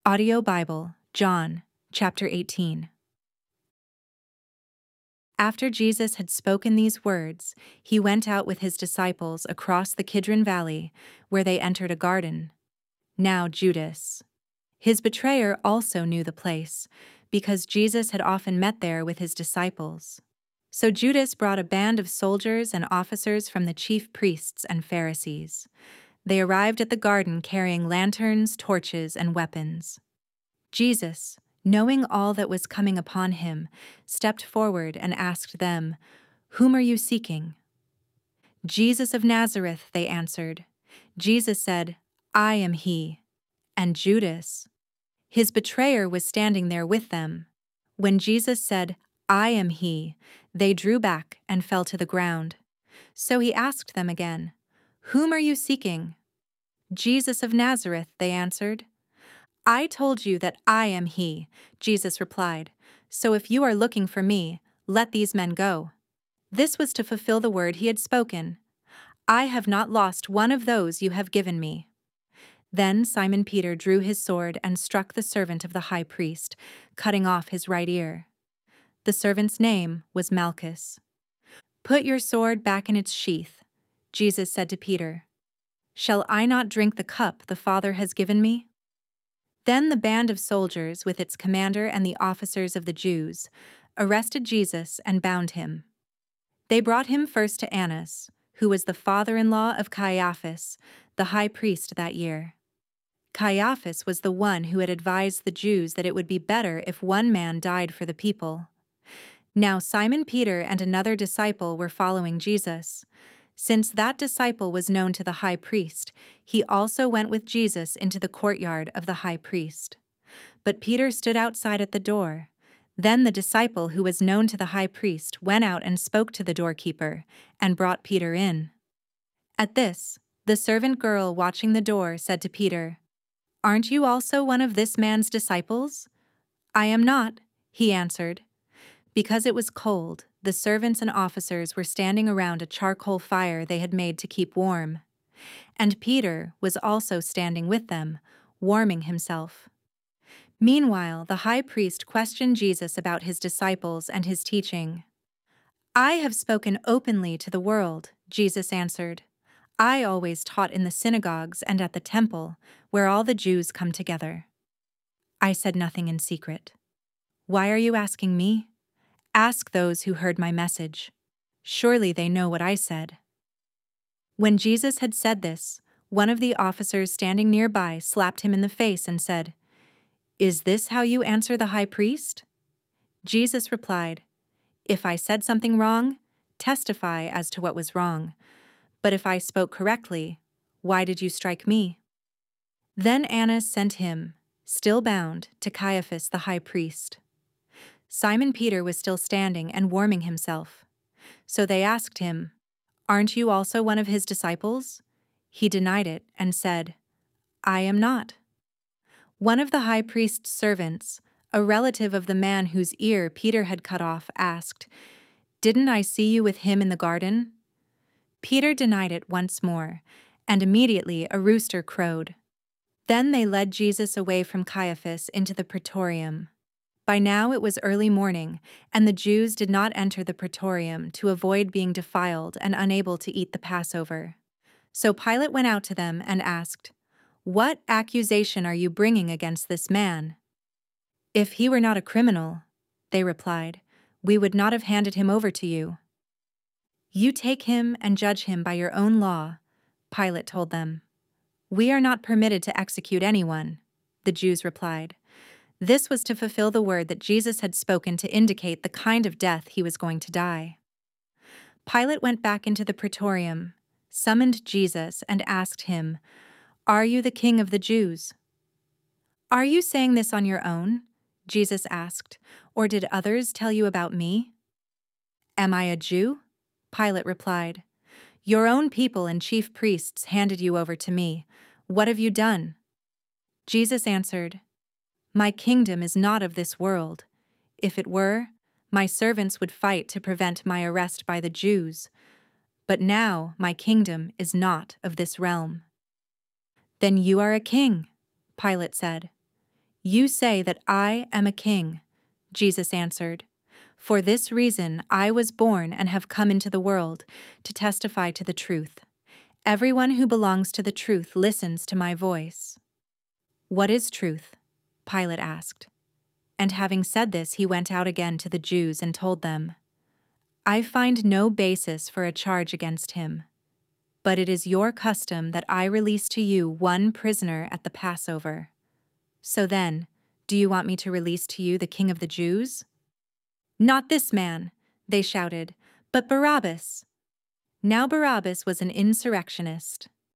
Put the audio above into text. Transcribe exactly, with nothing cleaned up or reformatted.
Audio Bible, John, chapter eighteen. After Jesus had spoken these words, he went out with his disciples across the Kidron Valley, where they entered a garden. Now Judas, his betrayer, also knew the place, because Jesus had often met there with his disciples. So Judas brought a band of soldiers and officers from the chief priests and Pharisees. They arrived at the garden carrying lanterns, torches, and weapons. Jesus, knowing all that was coming upon him, stepped forward and asked them, "Whom are you seeking?" "Jesus of Nazareth," they answered. Jesus said, "I am he." And Judas, his betrayer, was standing there with them. When Jesus said, "I am he," they drew back and fell to the ground. So he asked them again, "Whom are you seeking?" "Jesus of Nazareth," they answered. "I told you that I am he," Jesus replied. "So if you are looking for me, let these men go." This was to fulfill the word he had spoken. "I have not lost one of those you have given me." Then Simon Peter drew his sword and struck the servant of the high priest, cutting off his right ear. The servant's name was Malchus. "Put your sword back in its sheath," Jesus said to Peter. "Shall I not drink the cup the Father has given me?" Then the band of soldiers, with its commander and the officers of the Jews, arrested Jesus and bound him. They brought him first to Annas, who was the father-in-law of Caiaphas, the high priest that year. Caiaphas was the one who had advised the Jews that it would be better if one man died for the people. Now Simon Peter and another disciple were following Jesus. Since that disciple was known to the high priest, he also went with Jesus into the courtyard of the high priest. But Peter stood outside at the door. Then the disciple who was known to the high priest went out and spoke to the doorkeeper, and brought Peter in. At this, the servant girl watching the door said to Peter, "Aren't you also one of this man's disciples?" "I am not," he answered. Because it was cold, the servants and officers were standing around a charcoal fire they had made to keep warm. And Peter was also standing with them, warming himself. Meanwhile, the high priest questioned Jesus about his disciples and his teaching. "I have spoken openly to the world," Jesus answered. "I always taught in the synagogues and at the temple, where all the Jews come together. I said nothing in secret. Why are you asking me? Ask those who heard my message. Surely they know what I said." When Jesus had said this, one of the officers standing nearby slapped him in the face and said, "Is this how you answer the high priest?" Jesus replied, "If I said something wrong, testify as to what was wrong. But if I spoke correctly, why did you strike me?" Then Annas sent him, still bound, to Caiaphas the high priest. Simon Peter was still standing and warming himself. So they asked him, "Aren't you also one of his disciples?" He denied it and said, "I am not." One of the high priest's servants, a relative of the man whose ear Peter had cut off, asked, "Didn't I see you with him in the garden?" Peter denied it once more, and immediately a rooster crowed. Then they led Jesus away from Caiaphas into the praetorium. By now it was early morning, and the Jews did not enter the praetorium to avoid being defiled and unable to eat the Passover. So Pilate went out to them and asked, "What accusation are you bringing against this man?" "If he were not a criminal," they replied, "we would not have handed him over to you." "You take him and judge him by your own law," Pilate told them. "We are not permitted to execute anyone," the Jews replied. This was to fulfill the word that Jesus had spoken to indicate the kind of death he was going to die. Pilate went back into the praetorium, summoned Jesus, and asked him, "Are you the king of the Jews?" "Are you saying this on your own?" Jesus asked, "or did others tell you about me?" "Am I a Jew?" Pilate replied. "Your own people and chief priests handed you over to me. What have you done?" Jesus answered, "My kingdom is not of this world. If it were, my servants would fight to prevent my arrest by the Jews. But now my kingdom is not of this realm." "Then you are a king," Pilate said. "You say that I am a king," Jesus answered. "For this reason I was born and have come into the world, to testify to the truth. Everyone who belongs to the truth listens to my voice." "What is truth?" Pilate asked. And having said this, he went out again to the Jews and told them, "I find no basis for a charge against him. But it is your custom that I release to you one prisoner at the Passover. So then, do you want me to release to you the King of the Jews?" "Not this man," they shouted, "but Barabbas." Now Barabbas was an insurrectionist.